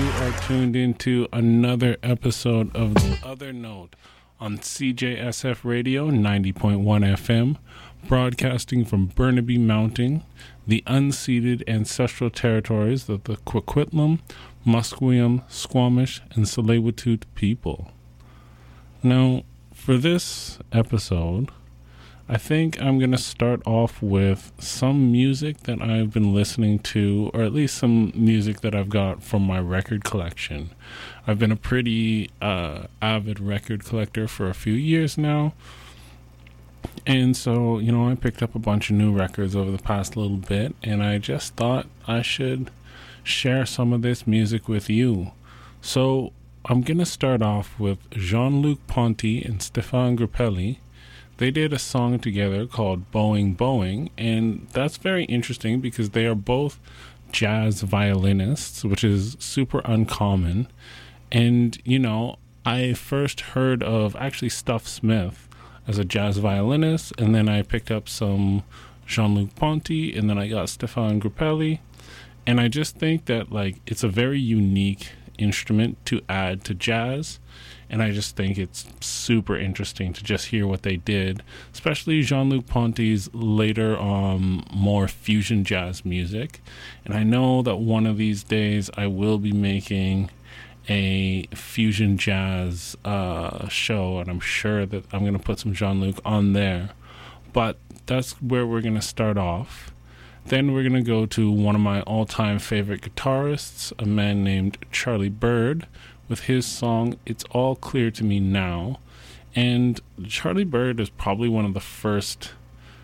You are tuned into another episode of The Other Note on CJSF Radio 90.1 FM, broadcasting from Burnaby Mountain, the unceded ancestral territories of the Coquitlam, Musqueam, Squamish, and Tsleil-Waututh people. Now, for this episode, I think I'm going to start off with some music that I've been listening to, or at least some music that I've got from my record collection. I've been a pretty avid record collector for a few years now. And so, I picked up a bunch of new records over the past little bit, and I just thought I should share some of this music with you. So, I'm going to start off with Jean-Luc Ponty and Stéphane Grappelli. They did a song together called Boeing Boeing, and that's very interesting because they are both jazz violinists, which is super uncommon. And, I first heard of actually Stuff Smith as a jazz violinist, and then I picked up some Jean-Luc Ponty, and then I got Stéphane Grappelli. And I just think that, it's a very unique instrument to add to jazz, and I just think it's super interesting to just hear what they did, especially Jean-Luc Ponty's later more fusion jazz music. And I know that one of these days I will be making a fusion jazz show, and I'm sure that I'm going to put some Jean-Luc on there, but that's where we're going to start off. Then we're going to go to one of my all-time favorite guitarists, a man named Charlie Byrd, with his song, It's All Clear to Me Now. And Charlie Byrd is probably one of the first,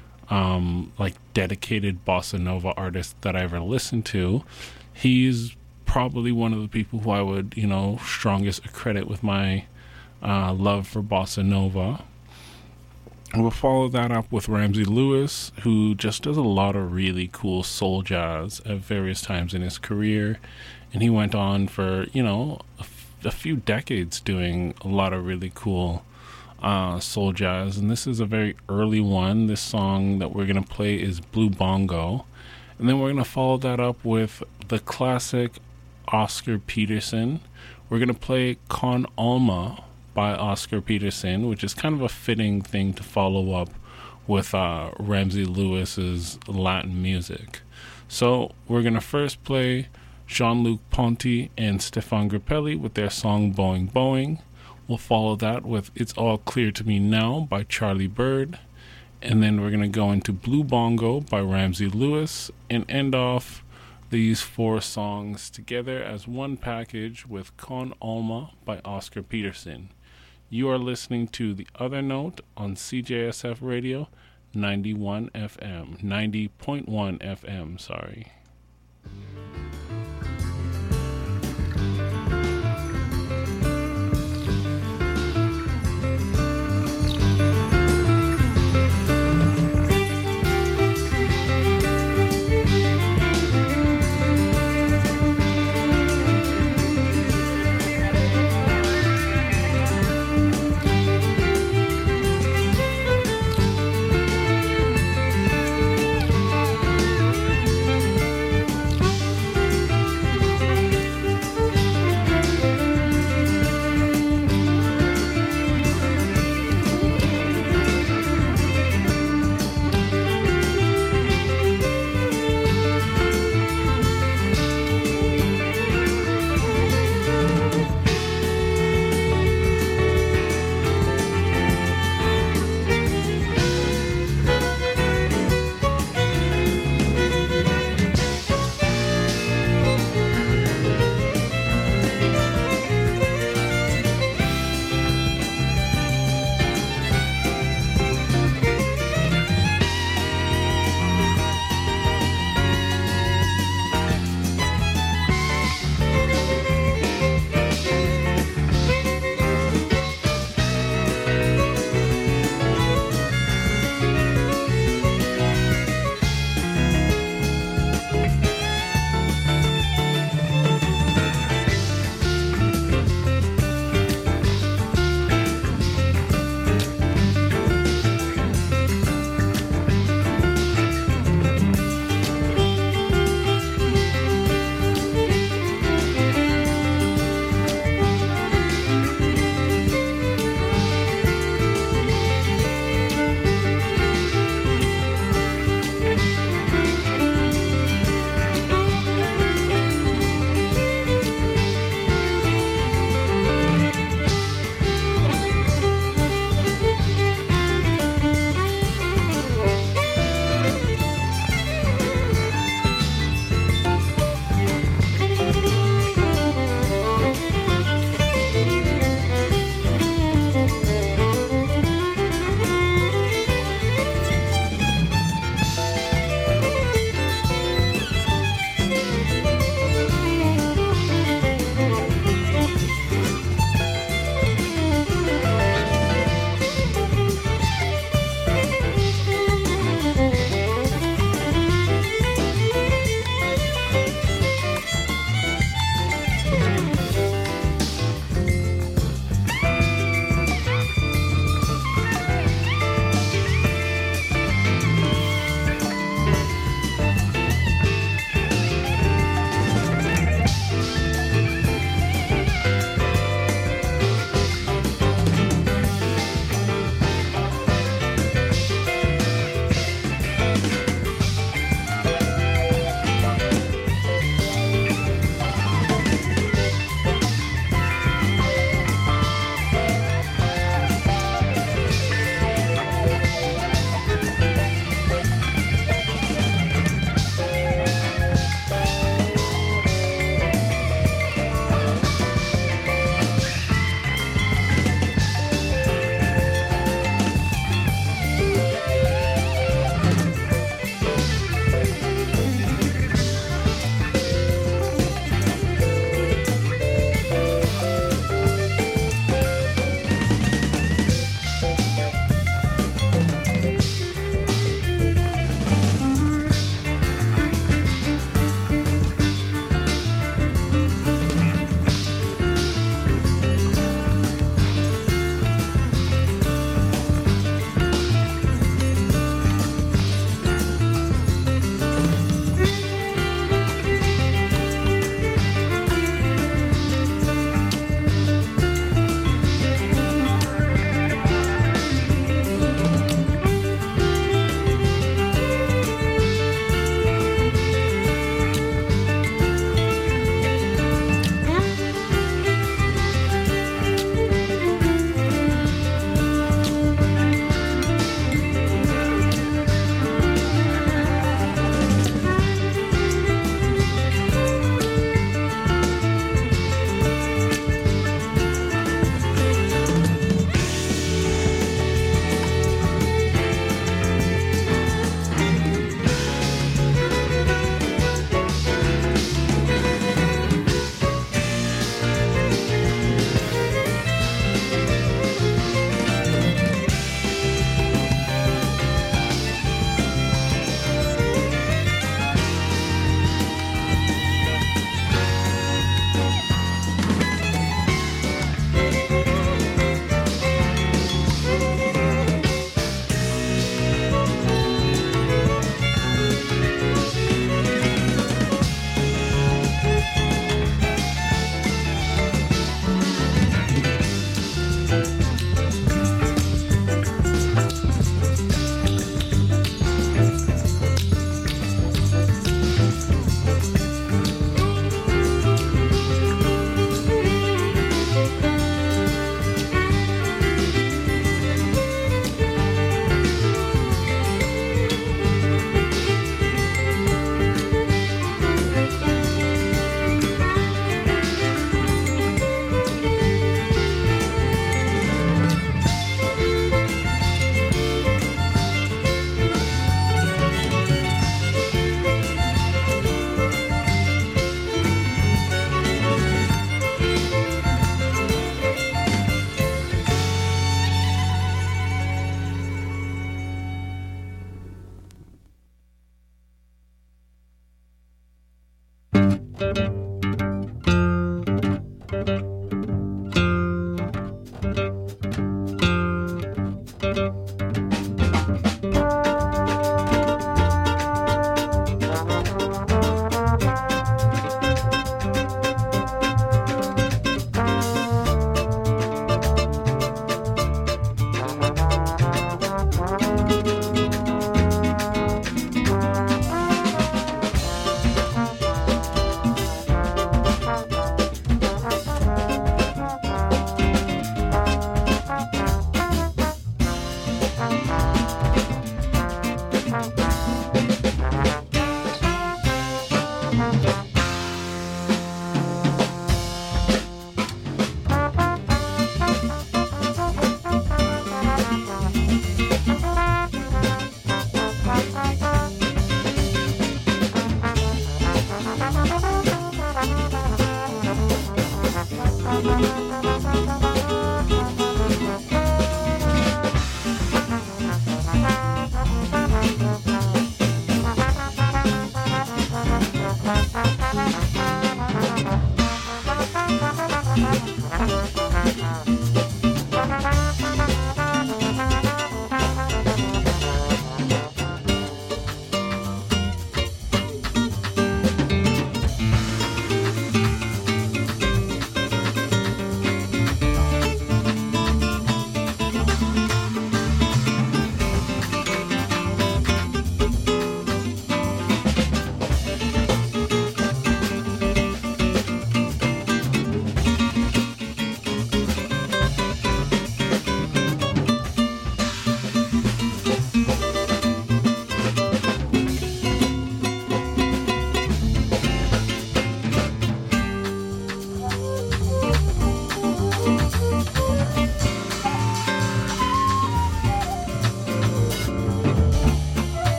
dedicated bossa nova artists that I ever listened to. He's probably one of the people who I would, strongest accredit with my love for bossa nova. We'll follow that up with Ramsey Lewis, who just does a lot of really cool soul jazz at various times in his career. And he went on for, a few decades doing a lot of really cool soul jazz. And this is a very early one. This song that we're going to play is Blue Bongo. And then we're going to follow that up with the classic Oscar Peterson. We're going to play Con Alma by Oscar Peterson, which is kind of a fitting thing to follow up with Ramsey Lewis's Latin music. So we're going to first play Jean-Luc Ponty and Stéphane Grappelli with their song Boeing Boeing. We'll follow that with It's All Clear to Me Now by Charlie Byrd. And then we're going to go into Blue Bongo by Ramsey Lewis and end off these four songs together as one package with Con Alma by Oscar Peterson. You are listening to The Other Note on CJSF Radio 90.1 FM, sorry.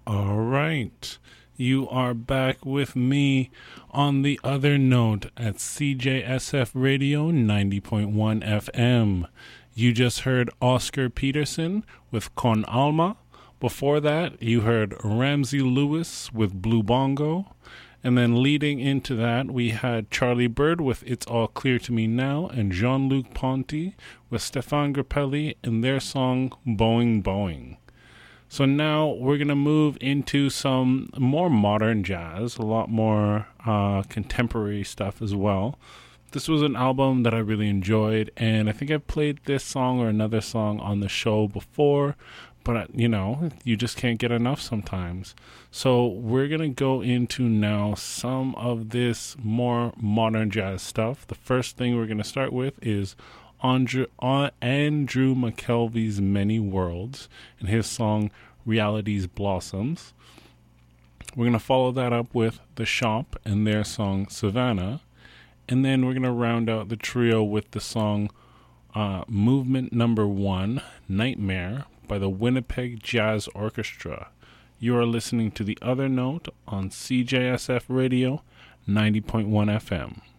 All right. You are back with me on the other note at CJSF Radio 90.1 FM. You just heard Oscar Peterson with Con Alma. Before that, you heard Ramsey Lewis with Blue Bongo. And then leading into that, we had Charlie Bird with It's All Clear to Me Now and Jean-Luc Ponty with Stéphane Grappelli and their song Boing Boing. So now we're going to move into some more modern jazz, a lot more contemporary stuff as well. This was an album that I really enjoyed, and I think I've played this song or another song on the show before, but, you know, you just can't get enough sometimes. So we're going to go into now some of this more modern jazz stuff. The first thing we're going to start with is Andrew McKelvey's Many Worlds and his song Reality's Blossoms. We're going to follow that up with The Shop and their song Savannah. And then we're going to round out the trio with the song Movement Number 1, Nightmare, by the Winnipeg Jazz Orchestra. You are listening to The Other Note on CJSF Radio 90.1 FM.